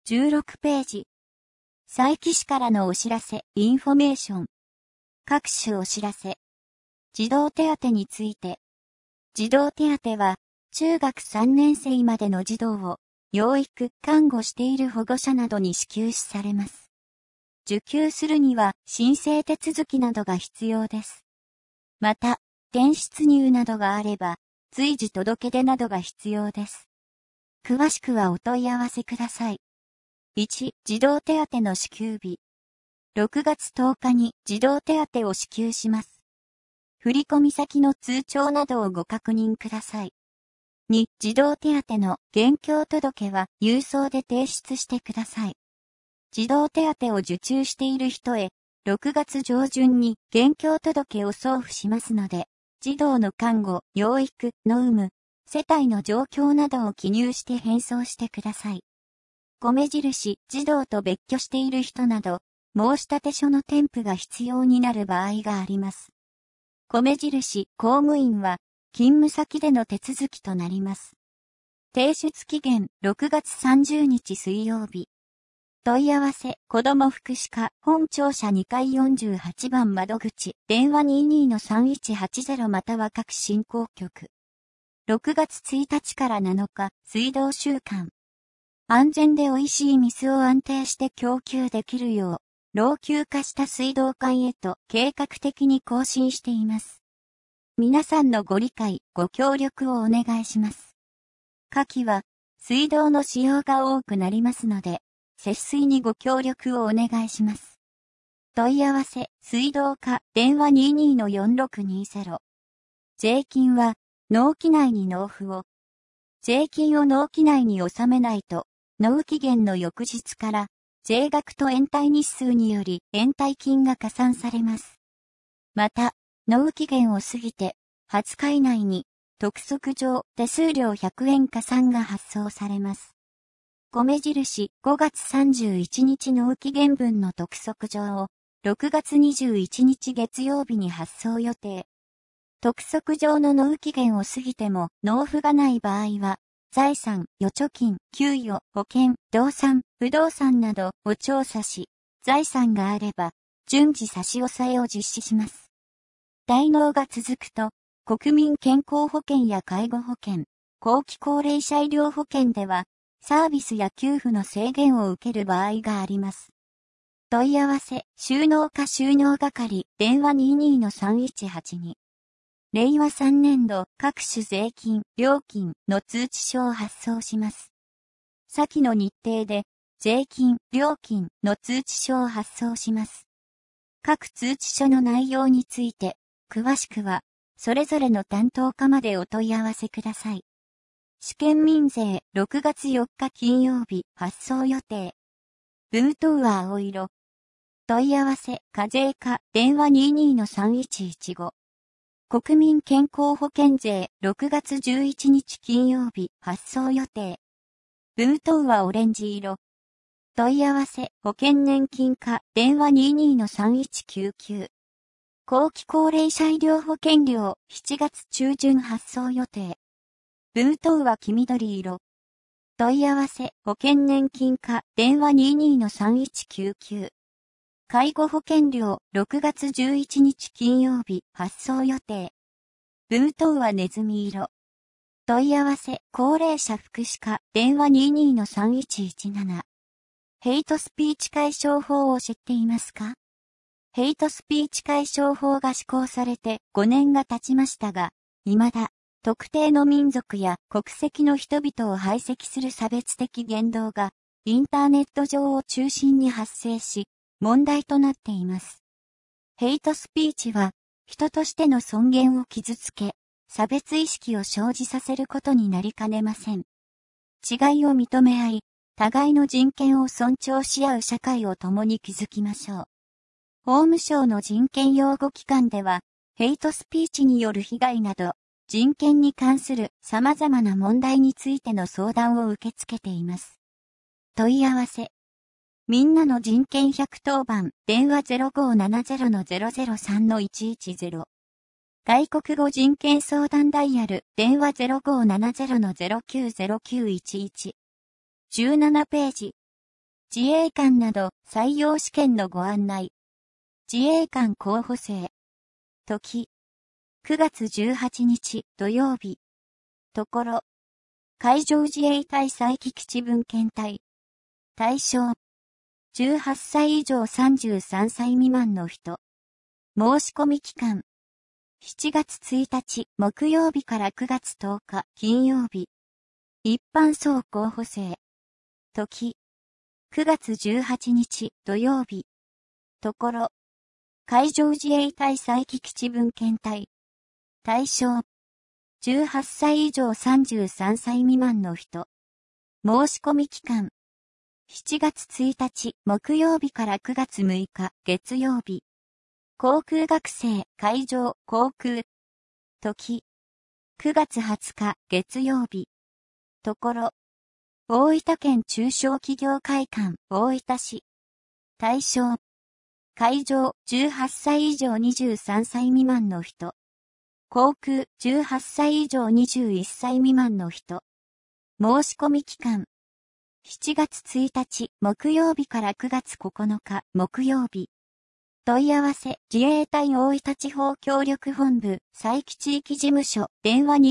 16ページ。佐伯市からのお知らせ、インフォメーション。各種お知らせ。児童手当について。児童手当は、中学3年生までの児童を、養育、看護している保護者などに支給されます。受給するには、申請手続きなどが必要です。また、転出入などがあれば、随時届け出などが必要です。詳しくはお問い合わせください。1、児童手当の支給日。6月10日に児童手当を支給します。振込先の通帳などをご確認ください。2、児童手当の現況届は郵送で提出してください。児童手当を受注している人へ、6月上旬に現況届を送付しますので、児童の看護、養育の有無、世帯の状況などを記入して返送してください。米印、児童と別居している人など、申立書の添付が必要になる場合があります。米印、公務員は、勤務先での手続きとなります。提出期限、6月30日水曜日。問い合わせ、子ども福祉課、本庁舎2階48番窓口、電話 22-3180 または各振興局。6月1日から7日、水道週間。安全で美味しい水を安定して供給できるよう、老朽化した水道管へと計画的に更新しています。皆さんのご理解、ご協力をお願いします。夏季は、水道の使用が多くなりますので、節水にご協力をお願いします。問い合わせ、水道課、電話 22-4620。税金は、納期内に納付を。税金を納期内に納めないと、納期限の翌日から、税額と延滞日数により延滞金が加算されます。また、納期限を過ぎて、20日以内に、督促状手数料100円加算が発送されます。米印5月31日納期限分の督促状を、6月21日月曜日に発送予定。督促状の納期限を過ぎても納付がない場合は、財産、預貯金、給与、保険、動産、不動産などを調査し、財産があれば、順次差し押さえを実施します。滞納が続くと、国民健康保険や介護保険、後期高齢者医療保険では、サービスや給付の制限を受ける場合があります。問い合わせ、収納課収納係、電話 22-3182。令和3年度各種税金、料金の通知書を発送します。先の日程で、税金、料金の通知書を発送します。各通知書の内容について、詳しくは、それぞれの担当課までお問い合わせください。試験民税6月4日金曜日発送予定。文頭は青色。問い合わせ、課税課、電話 22-3115。国民健康保険税6月11日金曜日発送予定。文頭はオレンジ色。問い合わせ、保険年金課、電話 22-3199。後期高齢者医療保険料7月中旬発送予定。文頭は黄緑色。問い合わせ、保険年金課、電話 22-3199。介護保険料6月11日金曜日発送予定。文頭はネズミ色。問い合わせ、高齢者福祉課、電話 22-3117。ヘイトスピーチ解消法を知っていますか？ヘイトスピーチ解消法が施行されて5年が経ちましたが、未だ、特定の民族や国籍の人々を排斥する差別的言動が、インターネット上を中心に発生し、問題となっています。ヘイトスピーチは、人としての尊厳を傷つけ、差別意識を生じさせることになりかねません。違いを認め合い、互いの人権を尊重し合う社会を共に築きましょう。法務省の人権擁護機関では、ヘイトスピーチによる被害など、人権に関する様々な問題についての相談を受け付けています。問い合わせ。みんなの人権110番、電話 0570-003-110。外国語人権相談ダイヤル、電話 0570-090911。17ページ。 自衛官など採用試験のご案内。自衛官候補生。時。9月18日土曜日。ところ。海上自衛隊佐伯基地分遣隊。対象。18歳以上33歳未満の人。申し込み期間。7月1日木曜日から9月10日金曜日。一般層候補生。時。9月18日土曜日。ところ。海上自衛隊佐伯基地分遣隊。対象。18歳以上33歳未満の人。申し込み期間。7月1日木曜日から9月6日月曜日。航空学生海上航空。時。9月20日月曜日。ところ。大分県中小企業会館大分市。対象。海上18歳以上23歳未満の人。航空18歳以上21歳未満の人。申し込み期間。7月1日木曜日から9月9日木曜日。問い合わせ自衛隊大分地方協力本部佐伯地域事務所電話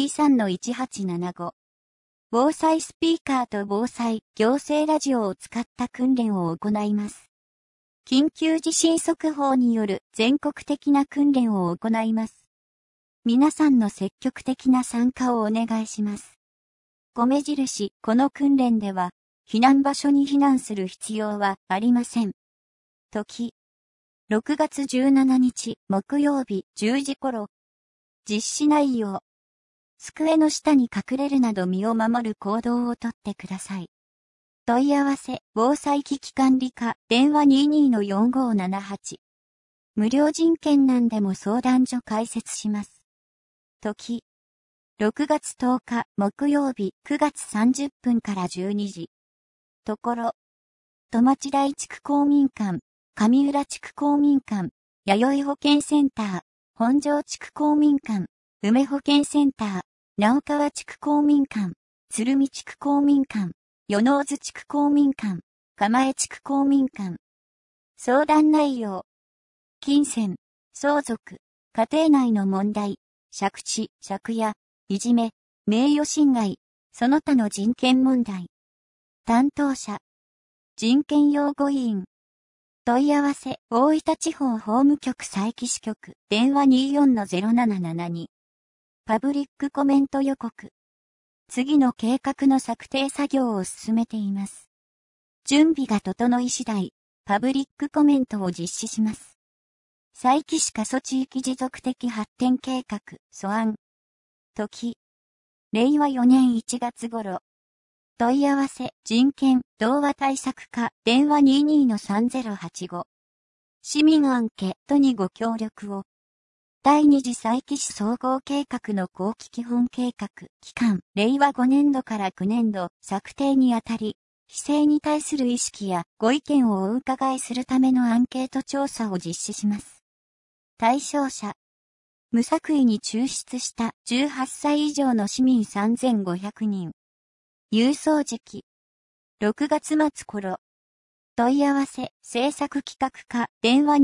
23-1875。防災スピーカーと防災行政ラジオを使った訓練を行います。緊急地震速報による全国的な訓練を行います。皆さんの積極的な参加をお願いします。米印、この訓練では、避難場所に避難する必要はありません。時。6月17日木曜日10時頃。実施内容。机の下に隠れるなど身を守る行動をとってください。問い合わせ、防災危機管理課、電話 22-4578。無料人権難でも相談所開設します。時。6月10日木曜日9月30分から12時。ところ。戸町台地区公民館、上浦地区公民館、弥生保健センター、本庄地区公民館、梅保健センター、直川地区公民館、鶴見地区公民館、与野津地区公民館、蒲江地区公民館。相談内容。金銭、相続、家庭内の問題、借地、借家、いじめ、名誉侵害、その他の人権問題。担当者。人権擁護委員。問い合わせ、大分地方法務局佐伯支局、電話 24-0772。パブリックコメント予告。次の計画の策定作業を進めています。準備が整い次第、パブリックコメントを実施します。佐伯市過疎地域持続的発展計画、素案。時。令和4年1月頃。問い合わせ、人権、童話対策課、電話 22-3085。市民アンケートにご協力を。第二次佐伯市総合計画の後期基本計画、期間、令和5年度から9年度、策定にあたり、非正に対する意識やご意見をお伺いするためのアンケート調査を実施します。対象者。無作為に抽出した18歳以上の市民3500人。郵送時期。6月末頃。問い合わせ、制作企画課、電話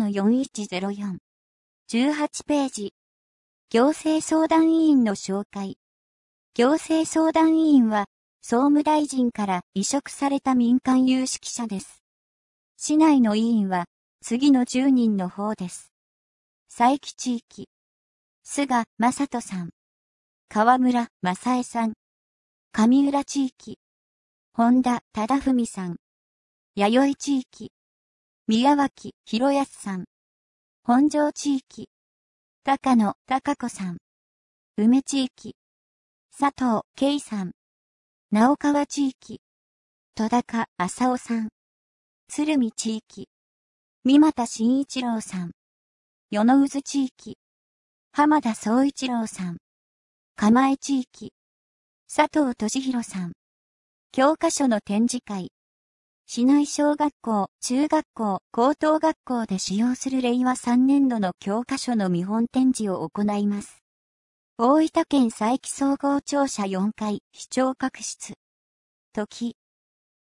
22-4104。18ページ。行政相談委員の紹介。行政相談委員は、総務大臣から委嘱された民間有識者です。市内の委員は、次の10人の方です。佐伯地域。菅正人さん。河村正恵さん。上浦地域。本田忠文さん。弥生地域。宮脇博康さん。本庄地域。高野貴子さん。梅地域。佐藤圭さん。直川地域。戸高浅尾さん。鶴見地域。三又慎一郎さん。与野渦地域。浜田総一郎さん。蒲江地域。佐藤俊弘さん。教科書の展示会。市内小学校、中学校、高等学校で使用する令和3年度の教科書の見本展示を行います。大分県佐伯総合庁舎4階、視聴覚室。時。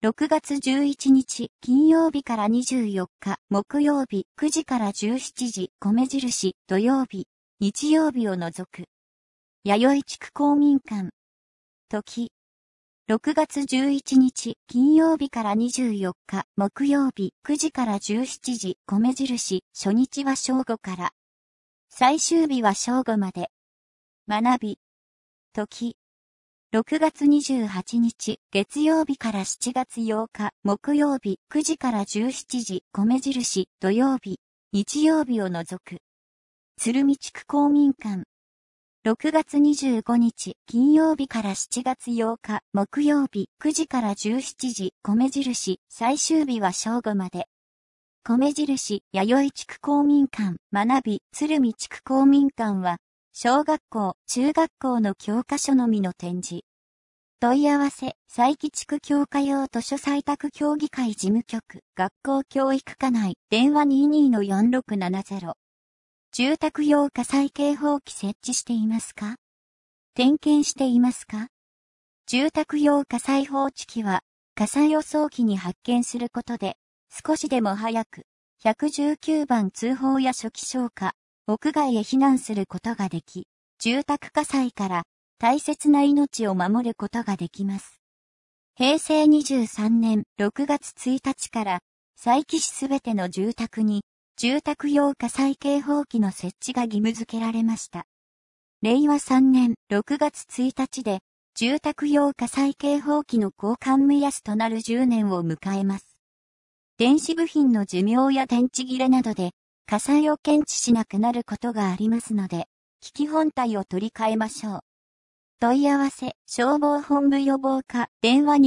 6月11日金曜日から24日木曜日9時から17時米印土曜日日曜日を除く。弥生地区公民館。時。6月11日金曜日から24日木曜日9時から17時米印初日は正午から。最終日は正午まで。学び。時。6月28日月曜日から7月8日木曜日9時から17時米印土曜日日曜日を除く。鶴見地区公民館。6月25日金曜日から7月8日木曜日9時から17時米印最終日は正午まで。米印弥生地区公民館学び鶴見地区公民館は小学校中学校の教科書のみの展示。問い合わせ佐伯地区教科用図書採択協議会事務局学校教育課内電話 22-4670。住宅用火災警報器設置していますか？点検していますか？住宅用火災報知器は火災を早期に発見することで少しでも早く119番通報や初期消火、屋外へ避難することができ、住宅火災から大切な命を守ることができます。平成23年6月1日から佐伯市すべての住宅に住宅用火災警報器の設置が義務付けられました。令和3年6月1日で住宅用火災警報器の交換目安となる10年を迎えます。電子部品の寿命や電池切れなどで火災を検知しなくなることがありますので、機器本体を取り替えましょう。問い合わせ、消防本部予防課、電話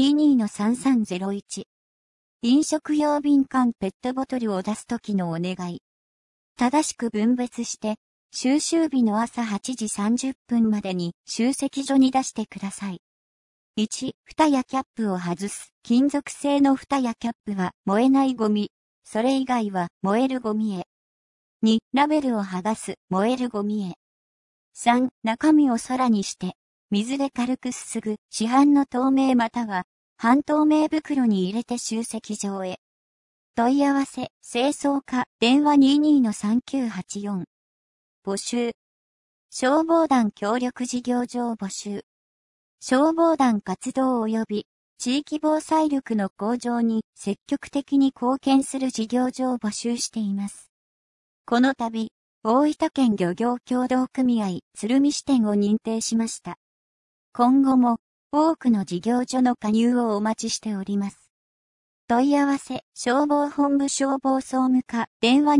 22-3301。飲食用瓶缶ペットボトルを出すときのお願い。正しく分別して、収集日の朝8時30分までに集積所に出してください。1、蓋やキャップを外す。金属製の蓋やキャップは燃えないゴミ。それ以外は燃えるゴミへ。2、ラベルを剥がす。燃えるゴミへ。3、中身を空にして、水で軽くすすぐ。市販の透明または半透明袋に入れて集積場へ。問い合わせ、清掃課、電話 22-3984。募集。消防団協力事業場募集。消防団活動及び地域防災力の向上に積極的に貢献する事業場を募集しています。この度、大分県漁業協同組合鶴見支店を認定しました。今後も多くの事業所の加入をお待ちしております。問い合わせ、消防本部消防総務課、電話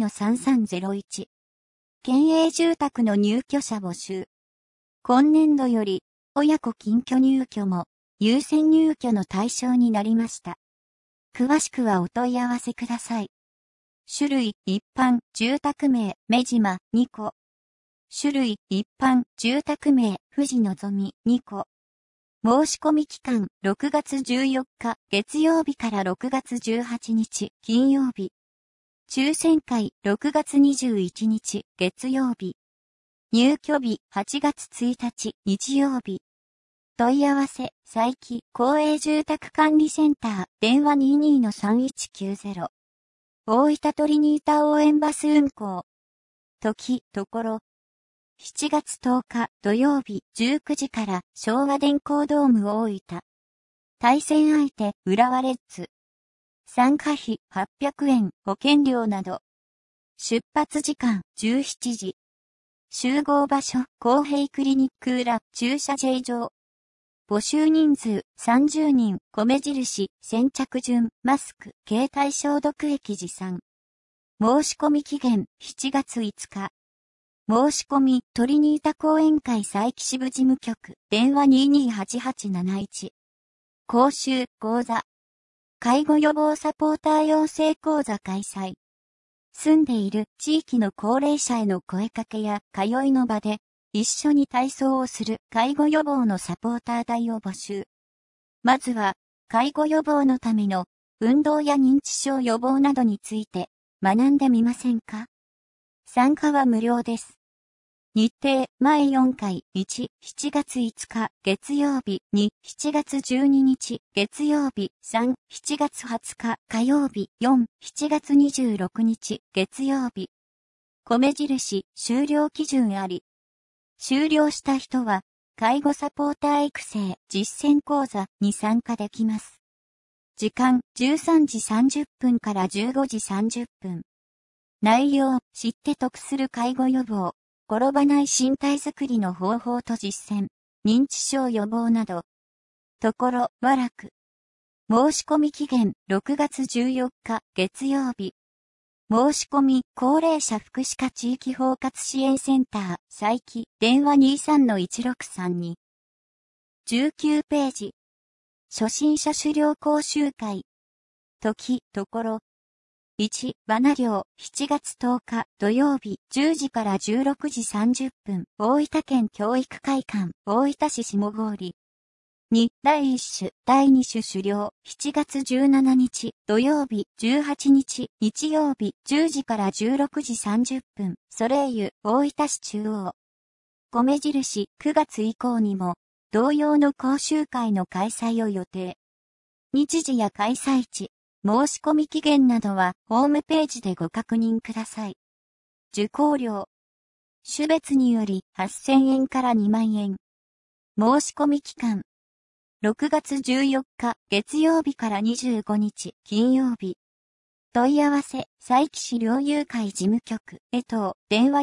22-3301。県営住宅の入居者募集。今年度より、親子近居入居も優先入居の対象になりました。詳しくはお問い合わせください。種類、一般、住宅名、目島、2個。種類、一般、住宅名、富士のぞみ、2個。申し込み期間、6月14日、月曜日から6月18日、金曜日。抽選会、6月21日、月曜日。入居日、8月1日、日曜日。問い合わせ、佐伯、公営住宅管理センター、電話 22-3190。大分トリニータ応援バス運行。時、ところ。7月10日土曜日19時から昭和電工ドーム大分。対戦相手、浦和レッズ。参加費800円、保険料など。出発時間17時。集合場所、公平クリニック裏、駐車場。募集人数30人、米印、先着順、マスク、携帯消毒液持参。申し込み期限7月5日。申し込み、トリニータ講演会佐伯支部事務局、電話 228871。講習、講座。介護予防サポーター養成講座開催。住んでいる地域の高齢者への声かけや通いの場で、一緒に体操をする介護予防のサポーター代を募集。まずは、介護予防のための運動や認知症予防などについて学んでみませんか？参加は無料です。 日程、前4回、1、7月5日、月曜日、2、7月12日、月曜日、3、7月20日、火曜日、4、7月26日、月曜日。米印、終了基準あり。終了した人は、介護サポーター育成実践講座に参加できます。時間、13時30分から15時30分。内容、知って得する介護予防。転ばない身体づくりの方法と実践、認知症予防など。ところ、和楽。申し込み期限、6月14日、月曜日。申し込み、高齢者福祉課地域包括支援センター、佐伯、電話 23-1632。19ページ。初心者狩猟講習会。時、ところ。1、罠猟、7月10日土曜日10時から16時30分、大分県教育会館、大分市下郡。2、第1種、第2種狩猟、7月17日土曜日18日日曜日10時から16時30分、ソレイユ、大分市中央。米印、9月以降にも、同様の講習会の開催を予定。日時や開催地、申し込み期限などはホームページでご確認ください。受講料。種別により8000円から2万円。申し込み期間。6月14日月曜日から25日金曜日。問い合わせ、佐伯市猟友会事務局、電話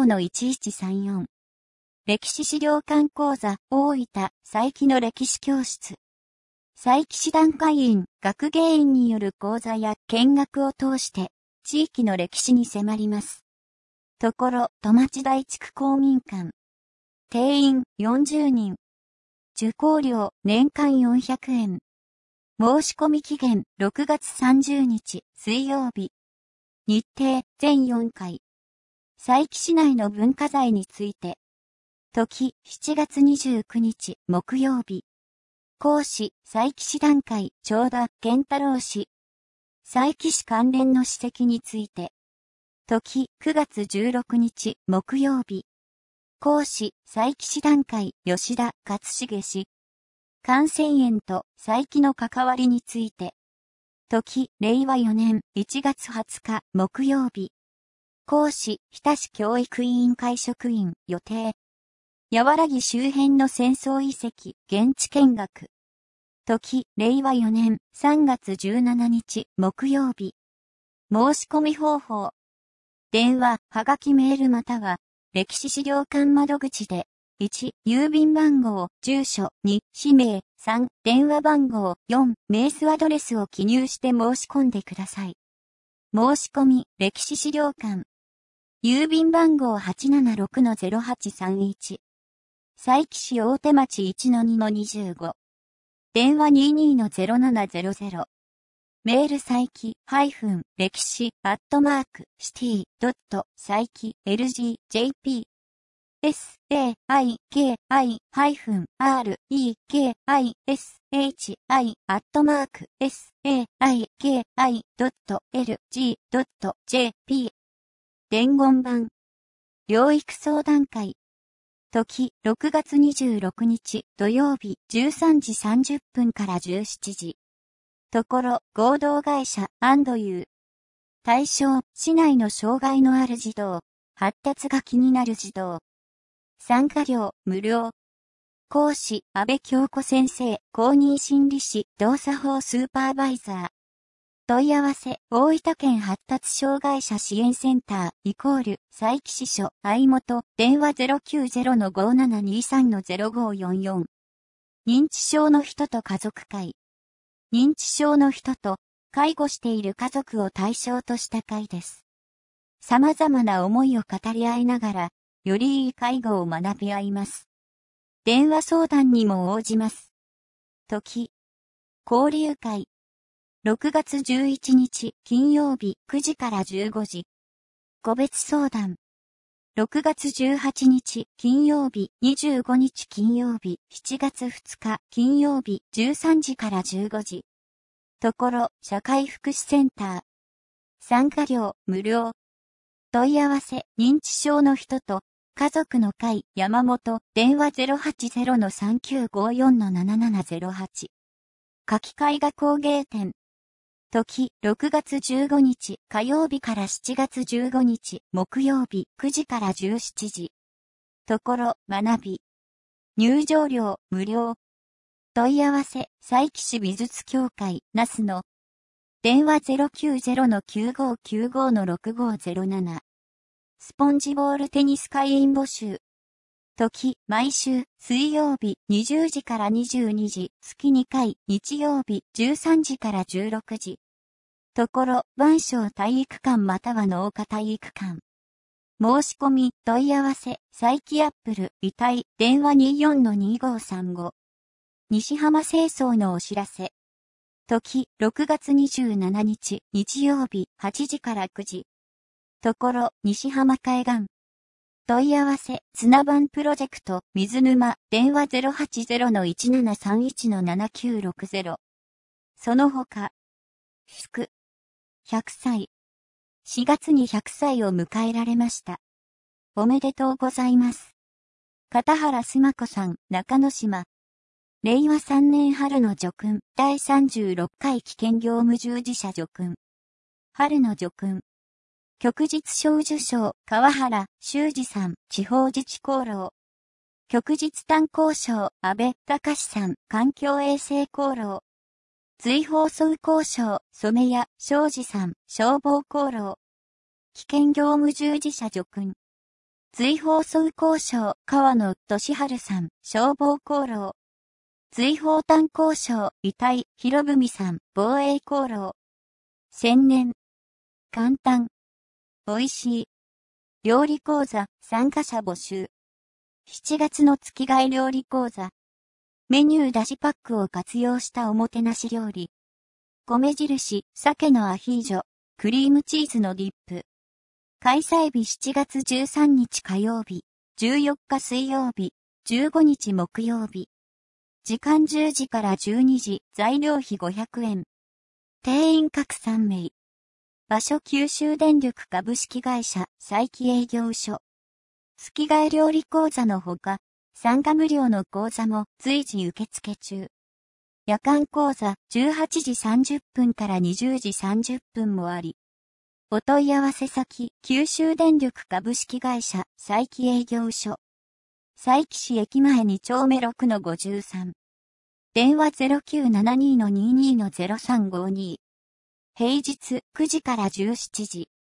45-1134。歴史資料館講座、大分、佐伯の歴史教室。佐伯市団会員、学芸員による講座や見学を通して、地域の歴史に迫ります。ところ、戸町台地区公民館。定員40人。受講料年間400円。申し込み期限6月30日水曜日。日程全4回。佐伯市内の文化財について。時7月29日木曜日。講師、佐伯市団会、長田健太郎氏。佐伯市関連の史跡について。時9月16日木曜日。講師、佐伯市団会、吉田勝重氏。感染炎と佐伯の関わりについて。時、令和4年1月20日木曜日。講師、日田市教育委員会職員、予定。やわらぎ周辺の戦争遺跡、現地見学。時、令和4年3月17日木曜日。申し込み方法。電話、はがきメールまたは、歴史資料館窓口で、1、郵便番号、住所、2、氏名、3、電話番号、4、メースアドレスを記入して申し込んでください。申し込み、歴史資料館。郵便番号 876-0831。佐伯市大手町 1-2-25。電話 22-0700。メール佐伯歴史@city.佐伯lg.jp saiki-saiki.lgi.jp 伝言板。療育相談会。時、6月26日土曜日13時30分から17時。ところ、合同会社&U。対象、市内の障害のある児童、発達が気になる児童。参加料、無料。講師、安倍京子先生、公認心理師、動作法スーパーバイザー。問い合わせ、大分県発達障害者支援センター、佐伯支所、相本、電話 090-5723-0544。認知症の人と家族会。認知症の人と介護している家族を対象とした会です。様々な思いを語り合いながら、よりいい介護を学び合います。電話相談にも応じます。時。交流会。6月11日金曜日9時から15時。個別相談。6月18日金曜日25日金曜日7月2日金曜日13時から15時。ところ、社会福祉センター。参加料無料。問い合わせ、認知症の人と家族の会山本電話 080-3954-7708 夏季絵画工芸展時6月15日火曜日から7月15日木曜日9時から17時ところ学び入場料無料問い合わせ佐伯市美術協会那須の電話 090-9595-6507 スポンジボールテニス会員募集。時、毎週、水曜日、20時から22時、月2回、日曜日、13時から16時。ところ、万象体育館または農家体育館。申し込み、問い合わせ、佐伯アップル、遺体、電話 24-2535。西浜清掃のお知らせ。時、6月27日、日曜日、8時から9時。ところ、西浜海岸。問い合わせ、砂版プロジェクト、水沼、電話 080-1731-7960。その他、祝。100歳。4月に100歳を迎えられました。おめでとうございます。片原須磨子さん、中之島。令和3年春の叙勲、第36回危険業務従事者叙勲。春の叙勲。旭日小受賞、川原修二さん、地方自治功労。旭日炭鉱賞、安倍隆さん、環境衛生功労。追放総工賞、染谷昌司さん、消防功労。危険業務従事者叙勲。追放総工賞、川野俊治さん、消防功労。追放炭鉱賞、遺体、広文さん、防衛功労。千年。簡単。美味しい。料理講座、参加者募集。7月の月替え料理講座。メニュー出しパックを活用したおもてなし料理。米印、鮭のアヒージョ、クリームチーズのディップ。開催日7月13日火曜日、14日水曜日、15日木曜日。時間10時から12時、材料費500円。定員各3名。場所九州電力株式会社佐伯営業所。月替え料理講座のほか、参加無料の講座も随時受付中。夜間講座18時30分から20時30分もあり。お問い合わせ先、九州電力株式会社佐伯営業所。佐伯市駅前2丁目6-53。電話 0972-22-0352。平日9時から17時。